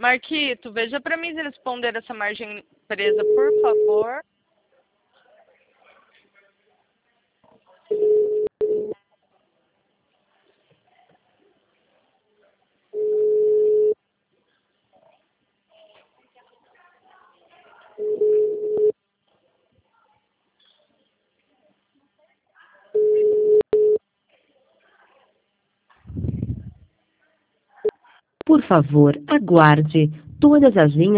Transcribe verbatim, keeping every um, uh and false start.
Marquito, veja para mim responder essa margem presa, por favor. Por favor, aguarde. Todas as linhas